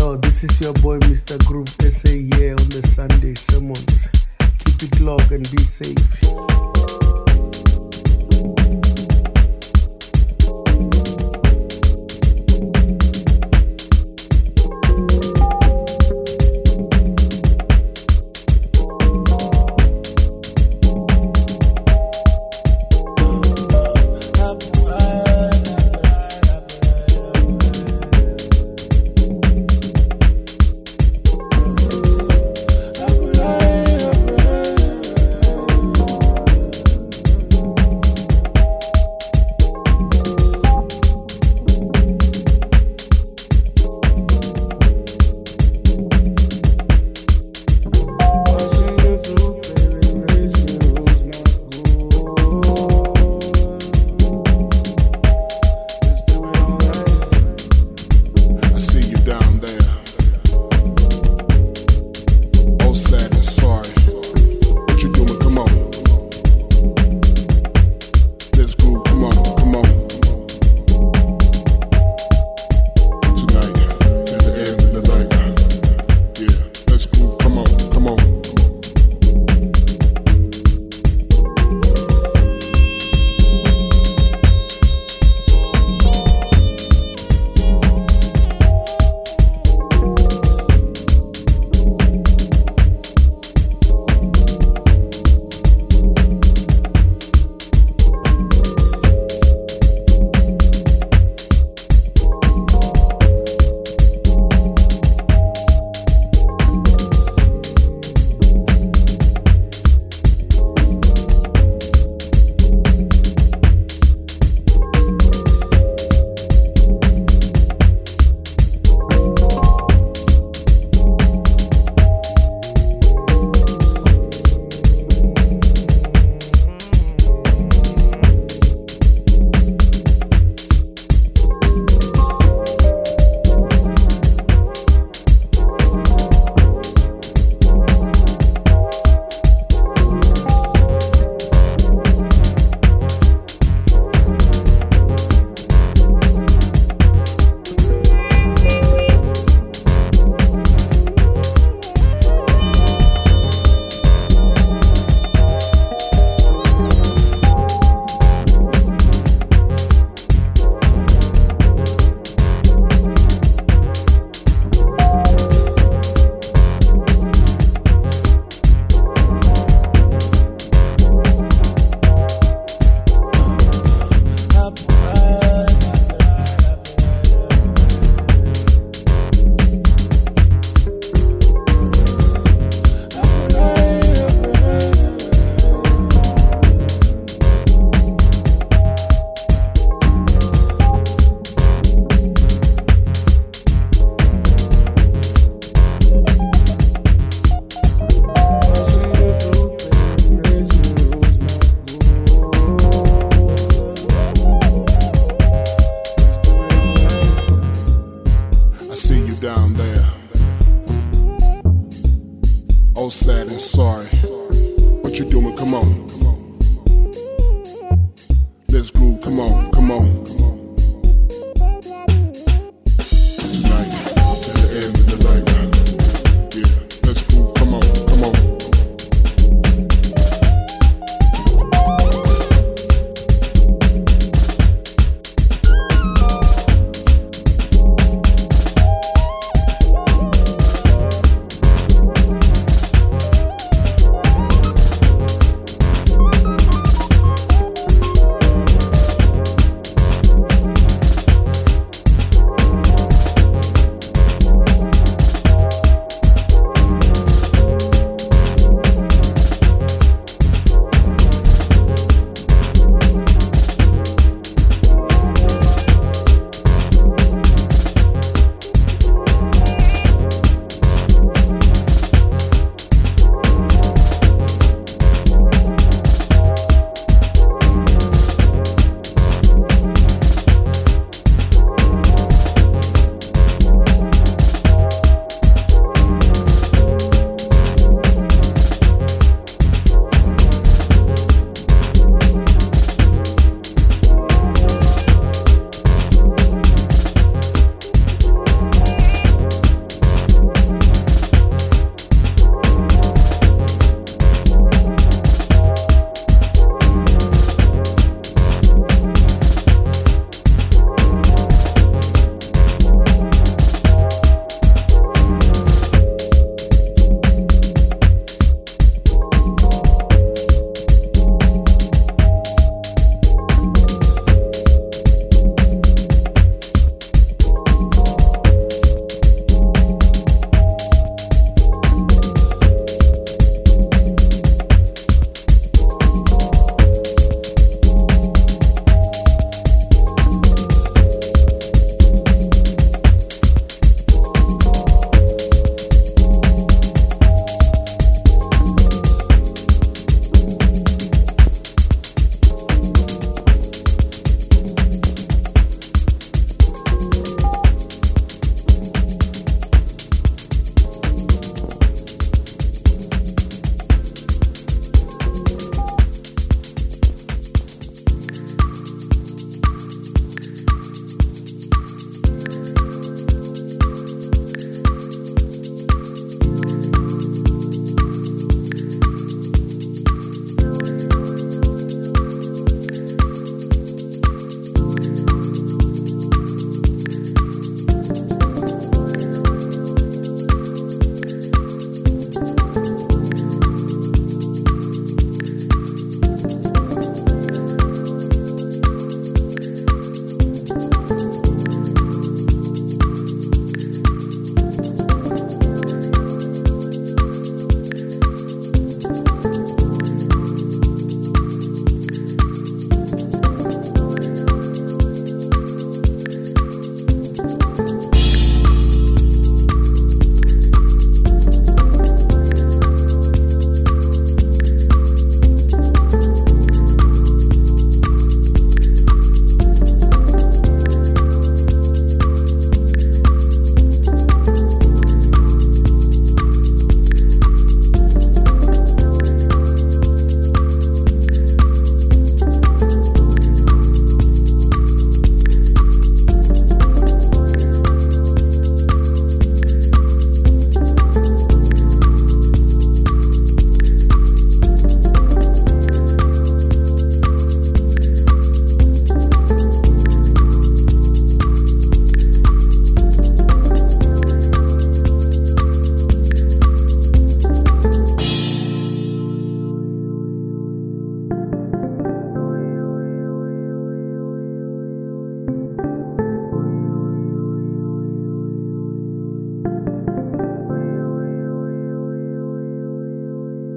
This is your boy Mr. Groove SA here on the Sunday sermons. Keep it locked and be safe.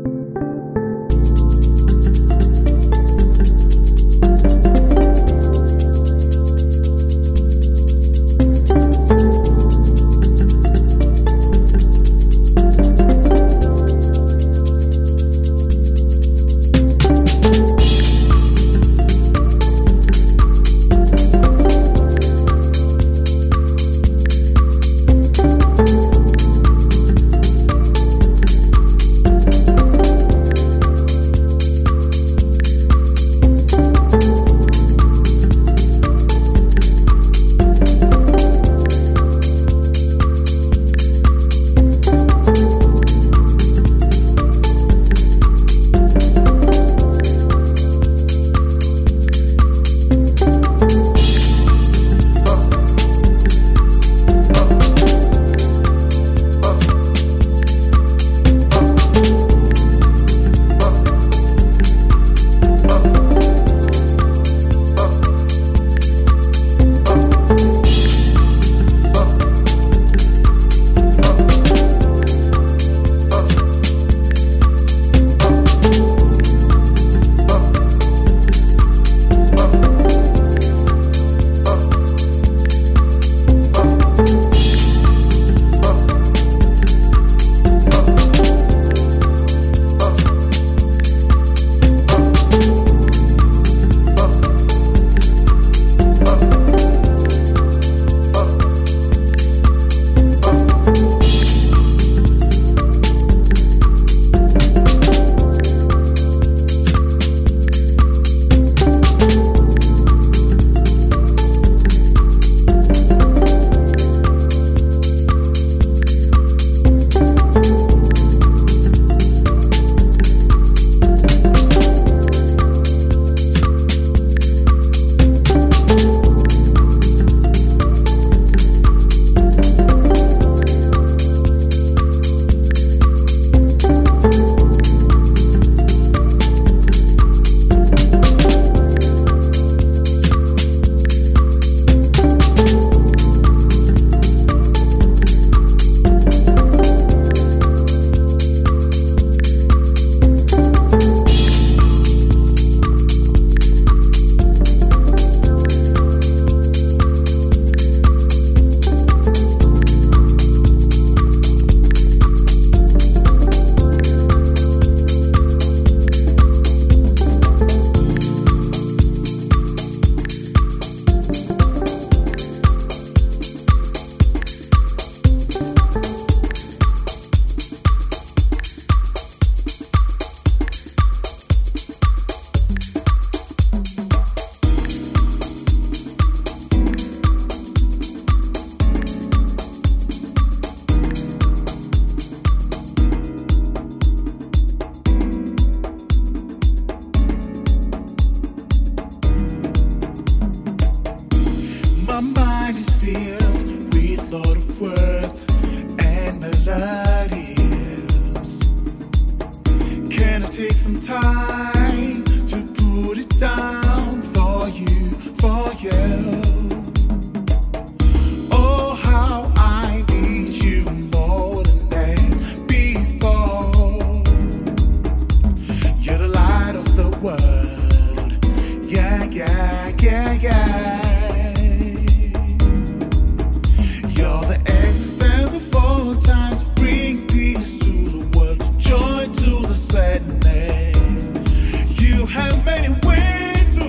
You have many ways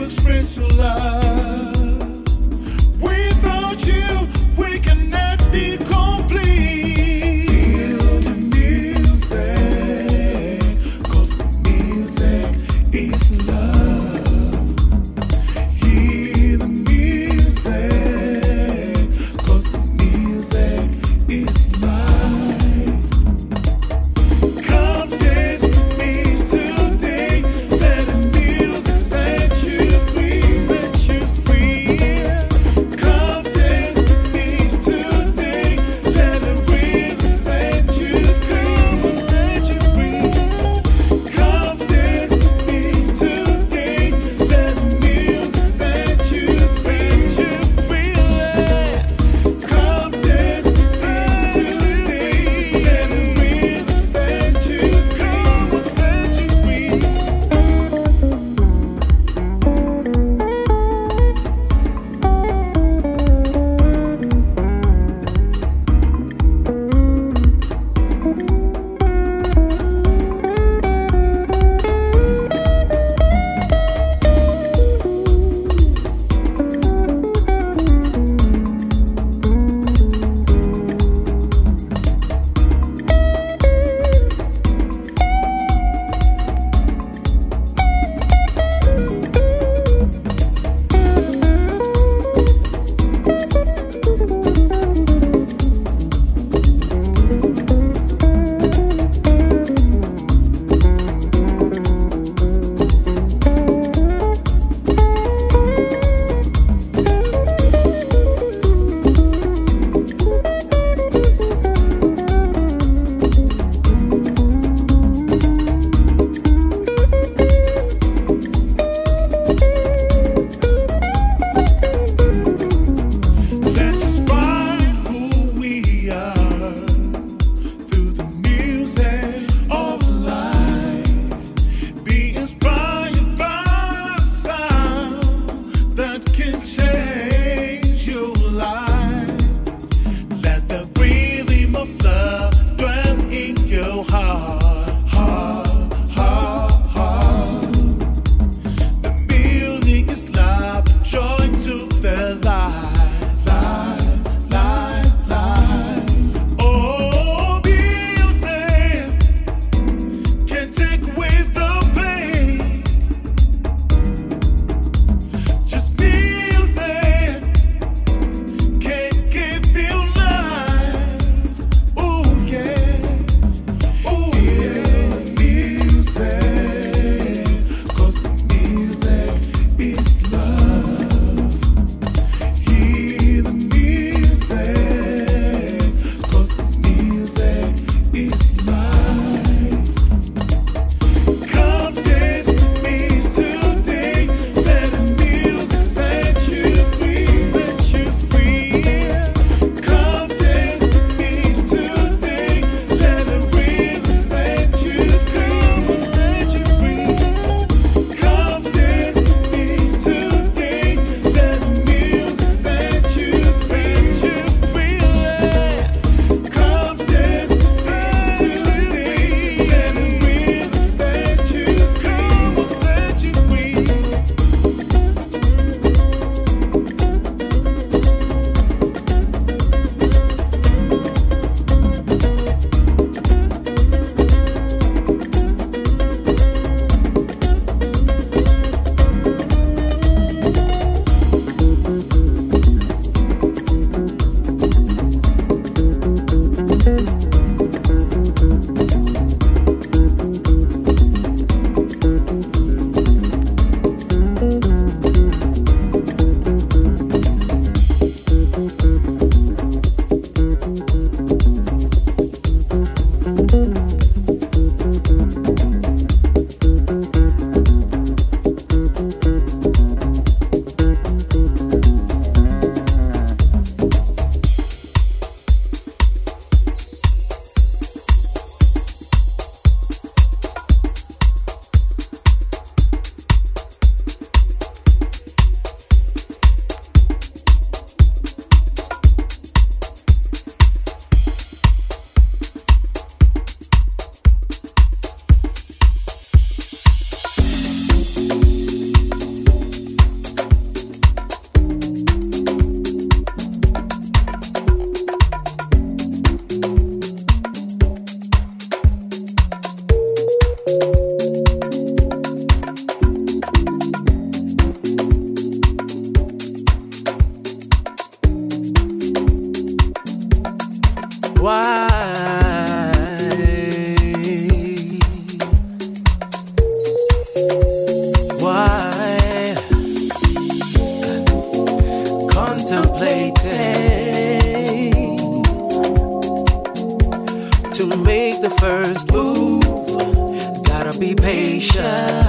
be patient,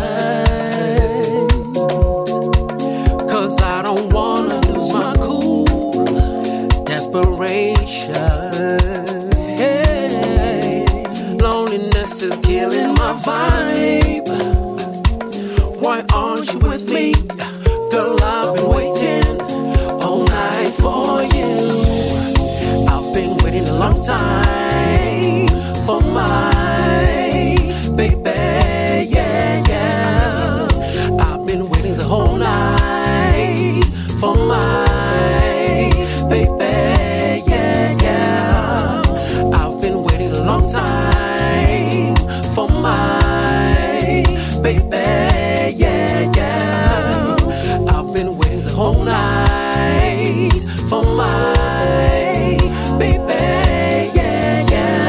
'cause I don't wanna lose my cool. Desperation, hey, loneliness is killing my vibe. Why aren't you with me? Girl, I've been waiting all night for you. I've been waiting a long time for my baby, yeah, yeah. I've been waiting the whole night for my baby, yeah, yeah. I've been waiting a long time for my baby, yeah, yeah. I've been waiting the whole night for my baby, yeah, yeah.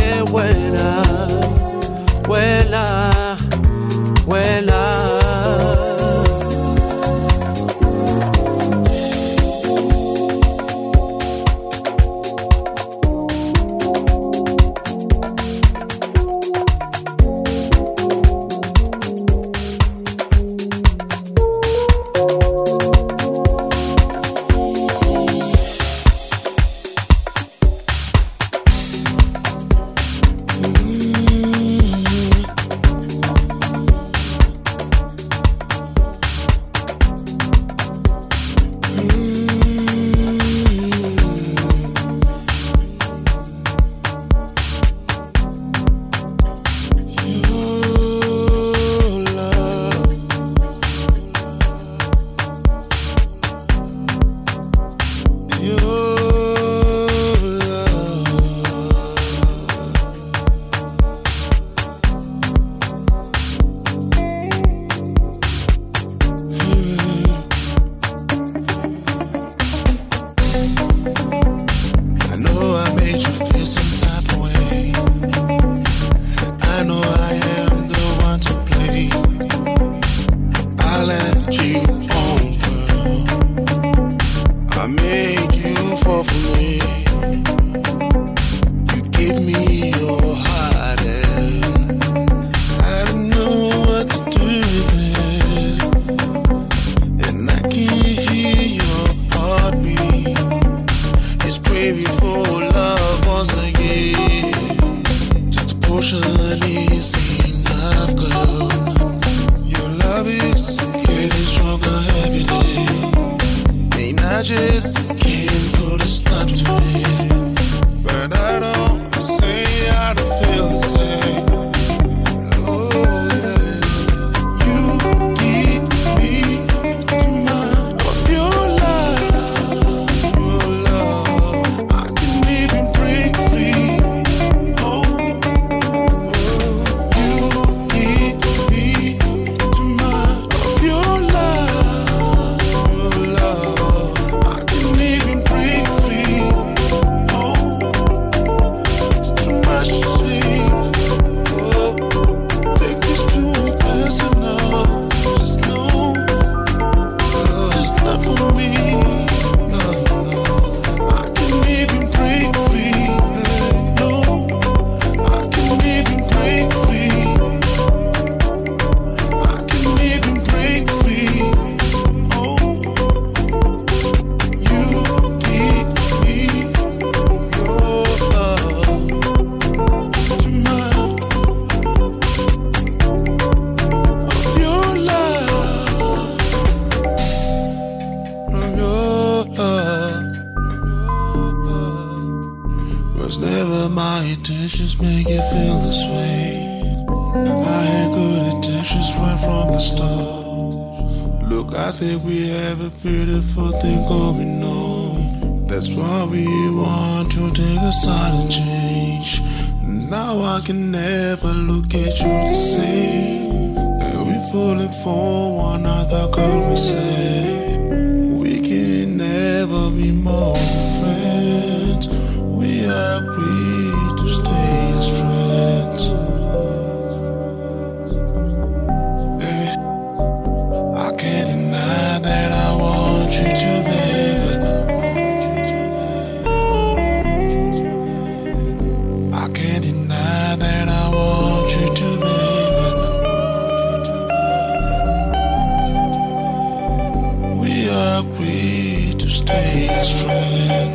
intentions make you feel this way. I had good intentions right from the start. Look, I think we have a beautiful thing going on. That's why we want to take a sudden change. Now I can never look at you the same. And we falling for one another, girl, we say we can never be more than friends. We agreed to stay as friends. Hey, I can't deny that I want you to, baby. I can't deny that I want you to, baby. We agreed to stay as friends.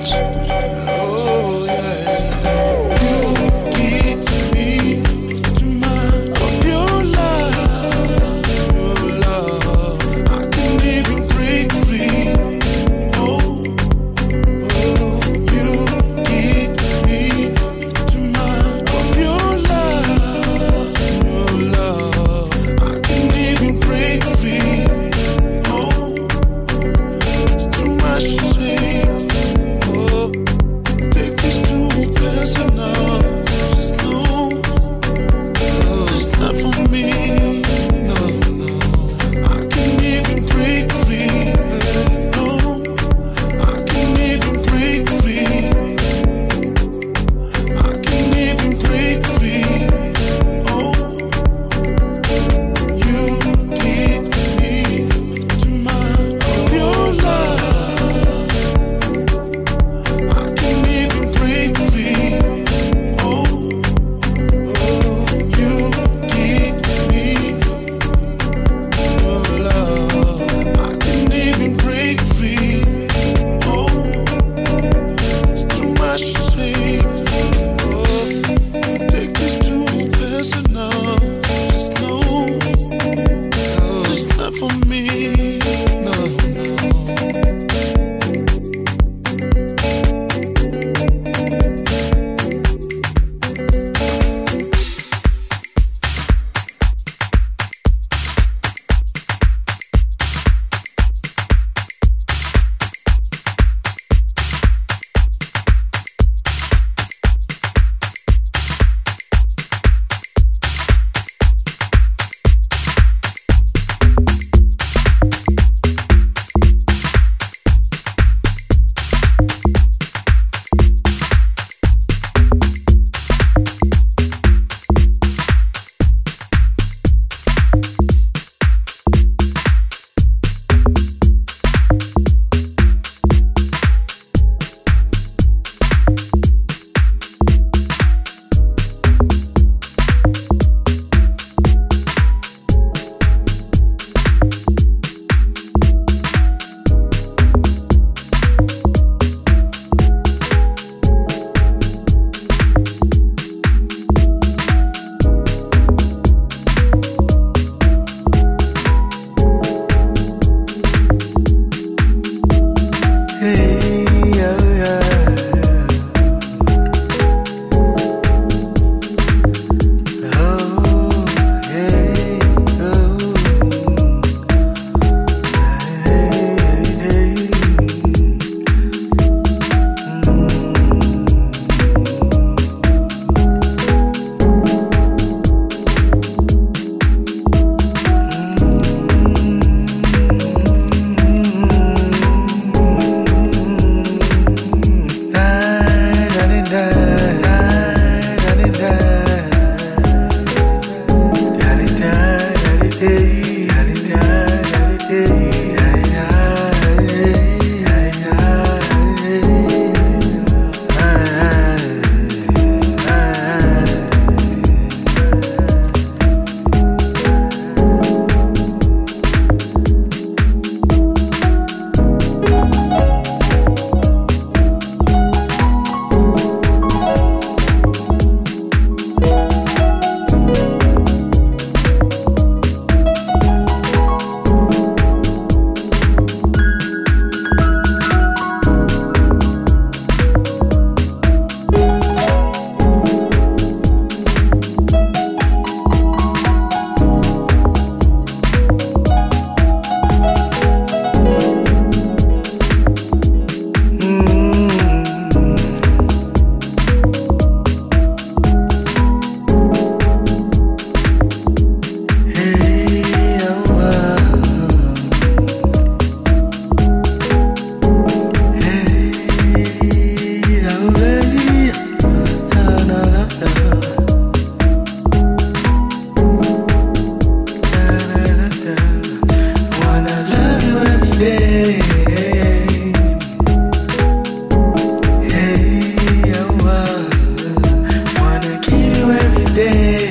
every day.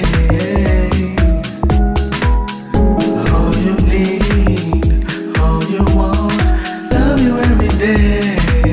All you need, all you want, love you every day.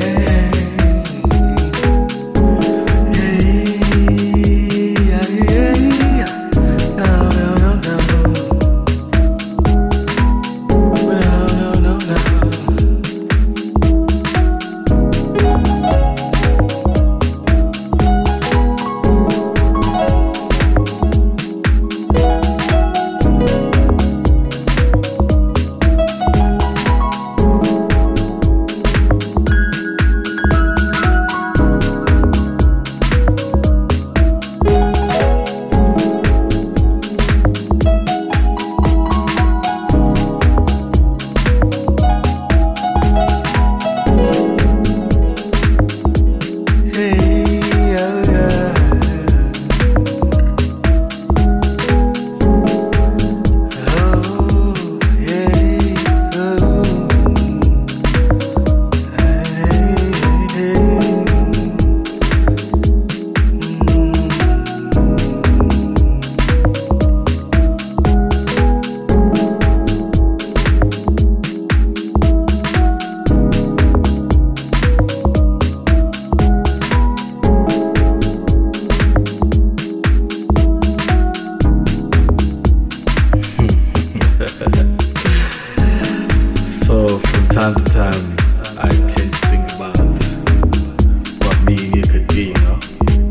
So from time to time, I tend to think about what me and you could be, you know?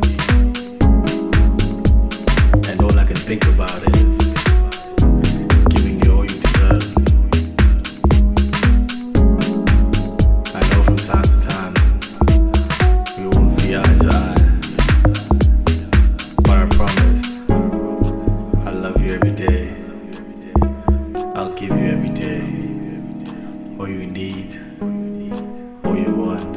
And all I can think about is giving you all you deserve. I know from time to time, we won't see eye to eye. But I promise, I love you every day. I'll give you every day all you need, all you want.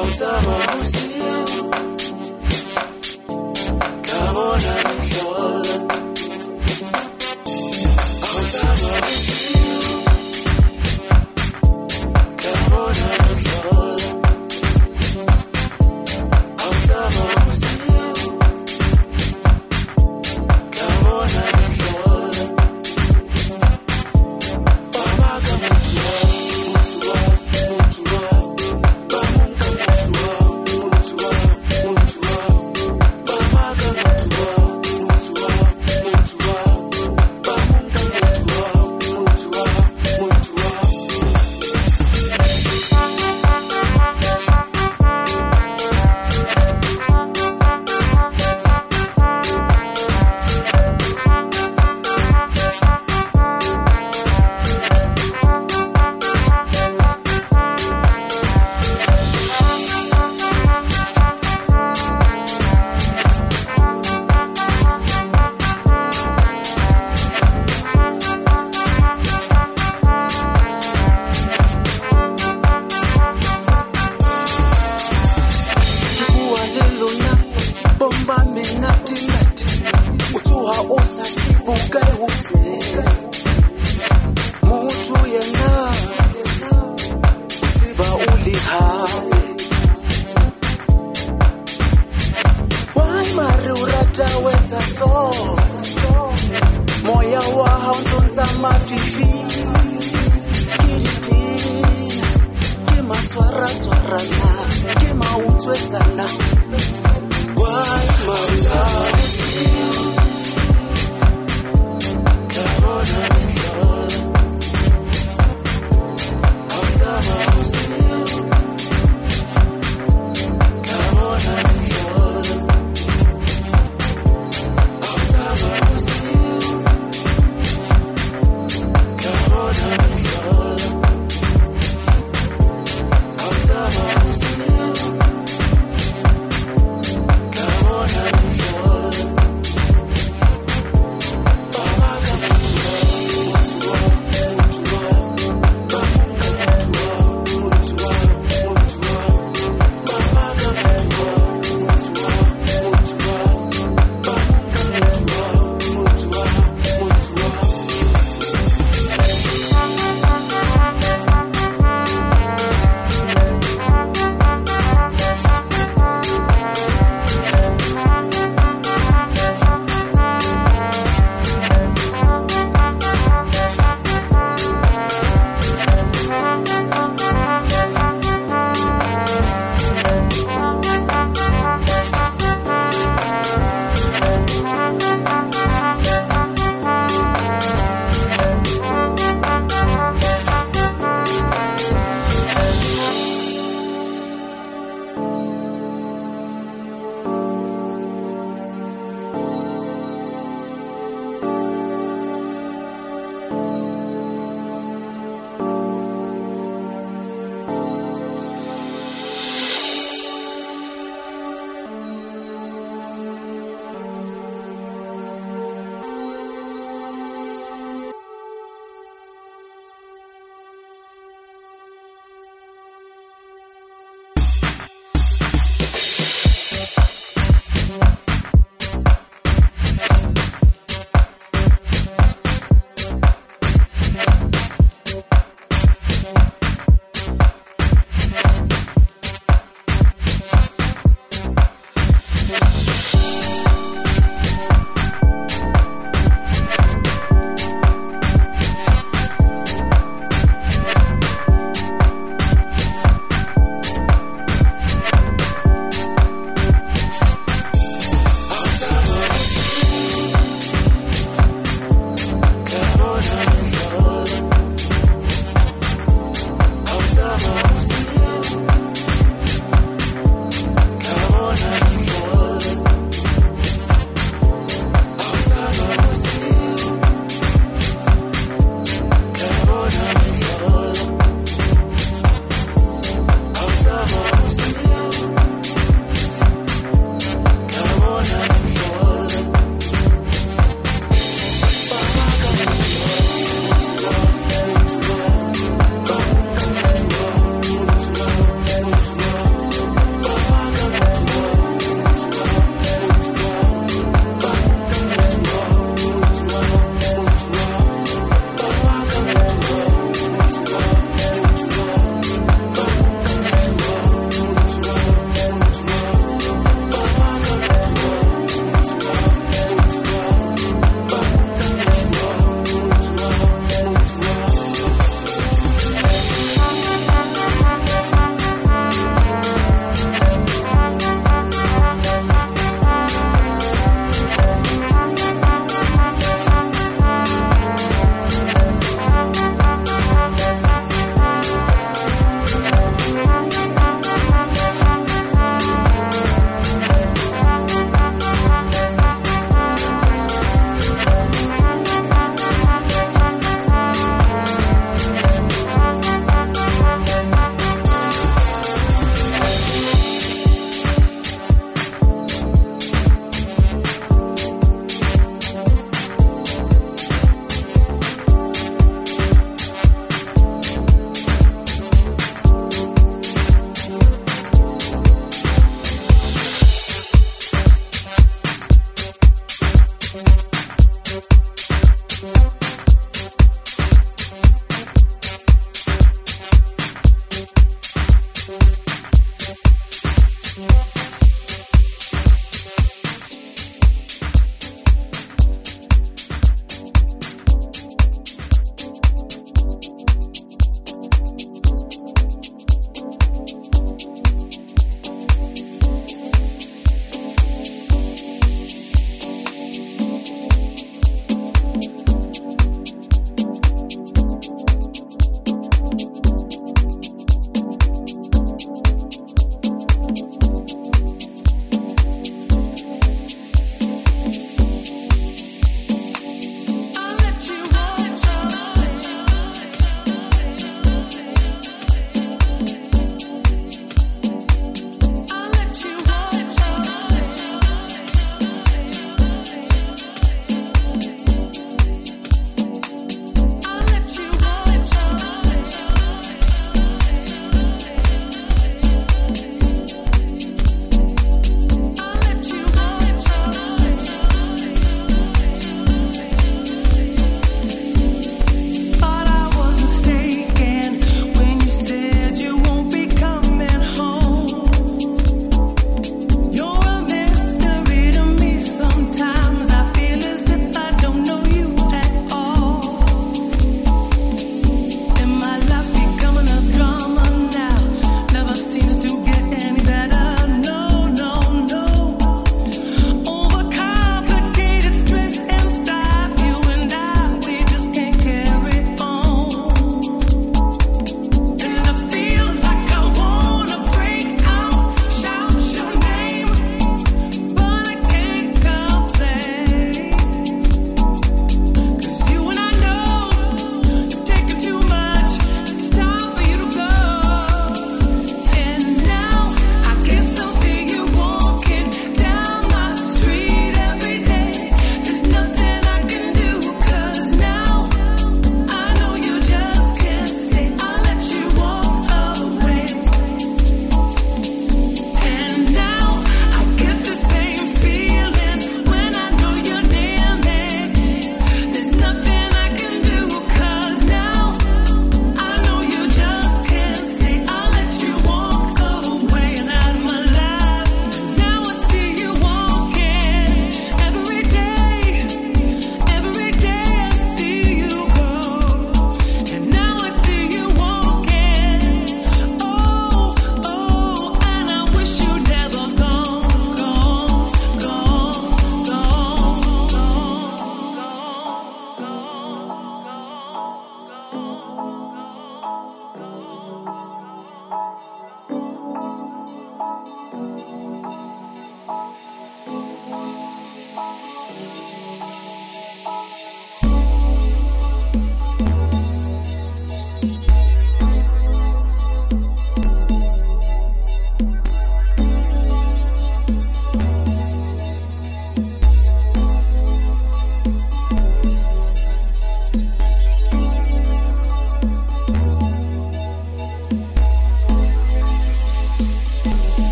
Come on,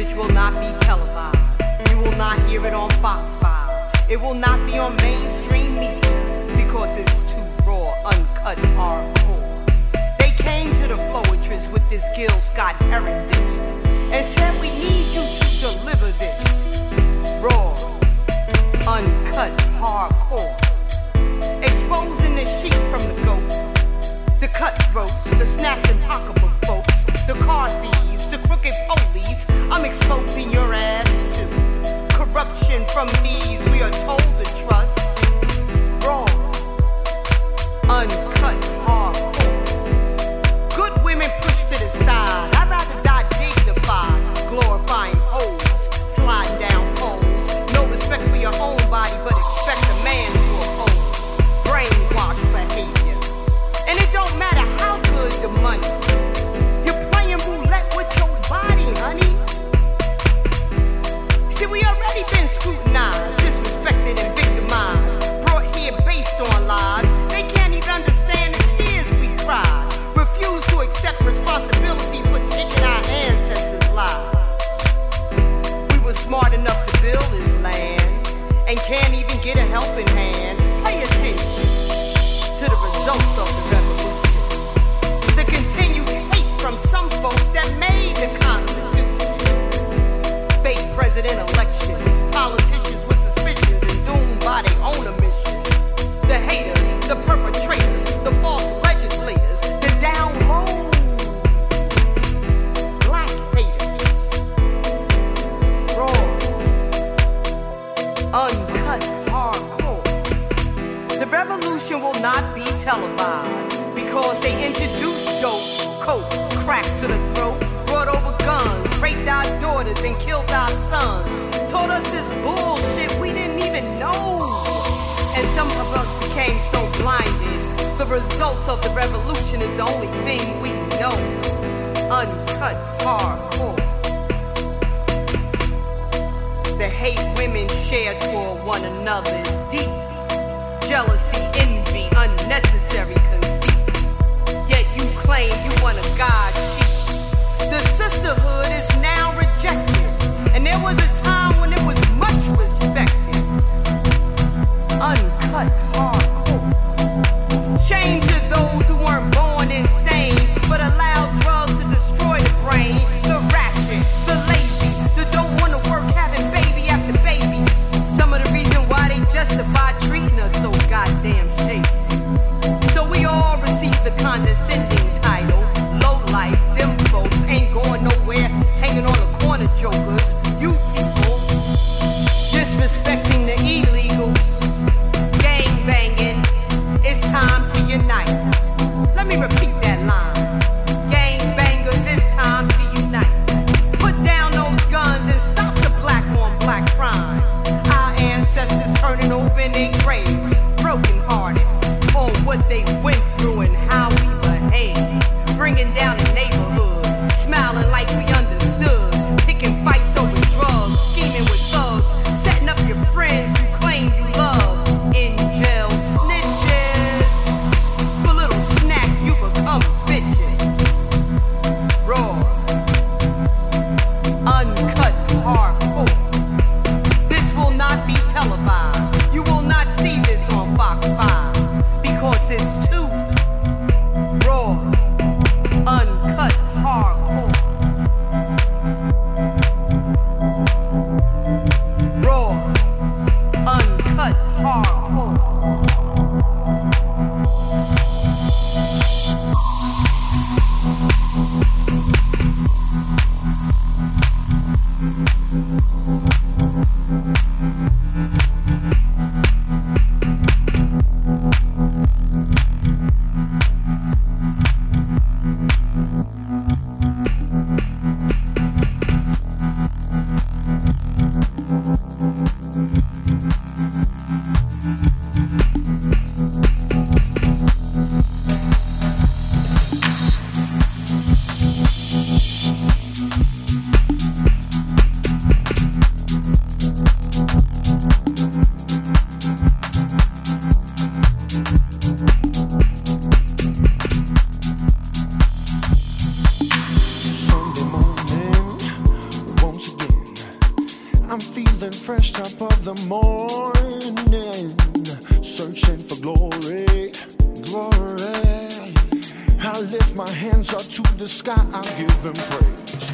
message will not be televised. You will not hear it on Fox 5. It will not be on mainstream media because it's too raw, uncut, hardcore. They came to the Floetress with this Gil Scott Heron dish and said we need you to deliver this raw, uncut, hardcore. Exposing the sheep from the goat, the cutthroats, the snatching pocketbook folks, the car thieves, the crooked police. I'm exposing your ass to corruption from these we are told to trust. Raw, uncut, hardcore. Good women pushed to the side. I'd rather die dignified, glorifying hoes, sliding down poles. No respect for your own body, but expect a man to uphold brainwashed behavior. And it don't matter how good the money. You're playing roulette with your body, honey. See, we already been scrutinized, disrespected and victimized, brought here based on lies. They can't even understand the tears we cried. Refuse to accept responsibility for taking our ancestors' lives. We were smart enough to build this land and can't even get a helping hand. Pay attention to the results of the revolution. The continued hate from some folks that made the Constitution. Fake president elections, politicians with suspicions and doomed by their own omissions. The haters, the perpetrators, the false legislators, the down low black haters. Raw, uncut, hardcore. The revolution will not be televised because they introduced dope, coke, crack to the throat, brought over guns, raped our daughters and killed our sons, taught us this bullshit we didn't even know. And some of us became so blinded. The results of the revolution is the only thing we know. Uncut, hardcore. The hate women share toward one another is deep. Jealousy, envy, unnecessary conceit. Yet you claim you want a God sheep. The sisterhood is now rejected, and there was a time when it was much respected. Uncut, hardcore. Shame to those who weren't born insane, but allowed drugs to destroy the brain. The ratchet, the lazy, the don't wanna work, having baby after baby. Some of the reason why they justify treating us so goddamn shady. So we all receive the condescending title. Low life, them folks ain't going nowhere, hanging on the corner jokers. You people disrespecting the illegals, gang banging. It's time to unite. Let me repeat that line. Gang bangers, it's time to unite. Put down those guns and stop the black on black crime. Our ancestors turning over in their graves, broken hearted on what they went through and how we behave. Bringing down the neighborhood, smiling like we understood. Picking fights over drugs, scheming with thugs, setting up your friends you claim you love. In jail, snitches. For little snacks, you become bitches. Raw, uncut, hardcore. This will not be televised. You will not see this on Fox 5 because it's too raw, uncut, hardcore. Raw, uncut, hardcore. I'm feeling fresh top of the morning, searching for glory, glory. I lift my hands up to the sky, I'll give him praise.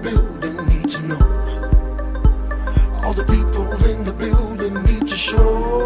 Show